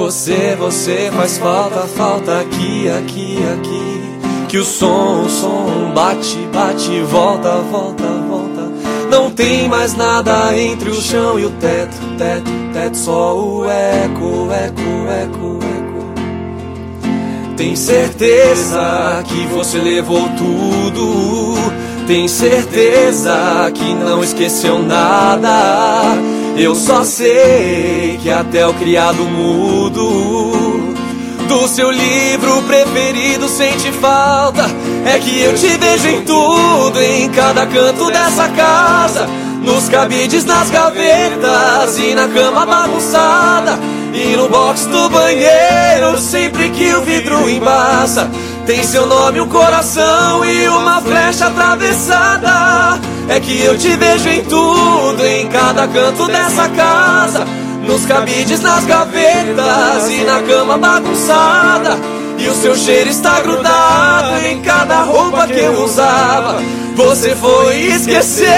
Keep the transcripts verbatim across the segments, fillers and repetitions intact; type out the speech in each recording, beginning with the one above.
Você, você faz falta, falta aqui, aqui, aqui. Que o som, o som bate, bate, volta, volta, volta. Não tem mais nada entre o chão e o teto, teto, teto. Só o eco, eco, eco, eco. Tem certeza que você levou tudo? Tem certeza que não esqueceu nada? Eu só sei que até o criado mudo do seu livro preferido sente falta. É que eu te vejo em tudo, em cada canto dessa casa, nos cabides, nas gavetas e na cama bagunçada, e no box do banheiro, sempre que o vidro embaça. Tem seu nome, um coração e uma flecha atravessada. É que eu te vejo em tudo, em cada canto dessa casa, nos cabides, nas gavetas e na cama bagunçada. E o seu cheiro está grudado em cada roupa que eu usava. Você foi e esqueceu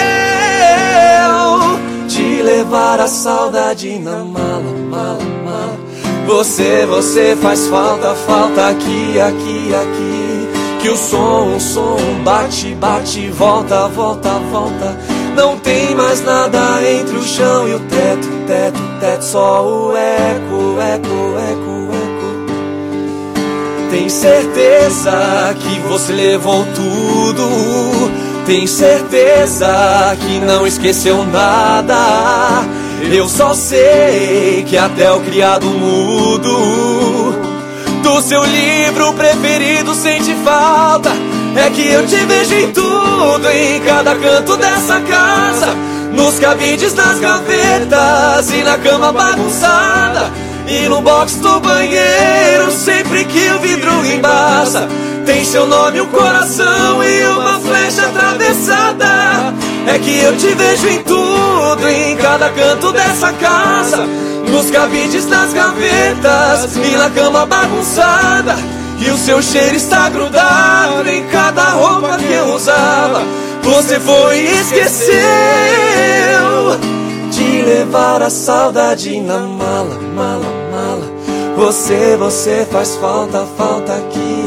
de levar a saudade na mala, mala, mala. Você, você faz falta, falta aqui, aqui, aqui. Que o som, o som bate, bate, volta, volta, volta. Não tem mais nada entre o chão e o teto, teto, teto. Só o eco, eco, eco, eco. Tem certeza que você levou tudo? Tem certeza que não esqueceu nada? Eu só sei que até o criado mudo do seu livro preferido sente falta. É que eu te vejo em tudo, em cada canto dessa casa, nos cabides, nas gavetas e na cama bagunçada, e no box do banheiro, sempre que o vidro embaça. Tem seu nome, um coração e uma flecha atravessada. É que eu te vejo em tudo, em cada canto dessa casa, nos cabides, nas gavetas e na cama bagunçada. E o seu cheiro está grudado em cada roupa que eu usava. Você foi e esqueceu de levar a saudade na mala, mala, mala. Você, você faz falta, falta aqui,